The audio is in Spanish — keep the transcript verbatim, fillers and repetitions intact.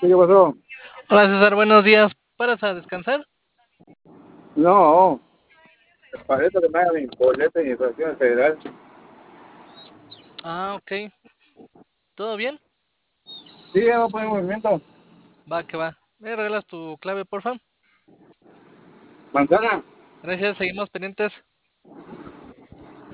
¿Sí, qué pasó? Hola César, buenos días. ¿Paras a descansar? No, para eso que me haga mi boleto de infracción federal. Ah, ok. ¿Todo bien? Sí, ya no pone movimiento. Va, que va. ¿Me regalas tu clave, porfa? Manzana, Gracias, seguimos pendientes.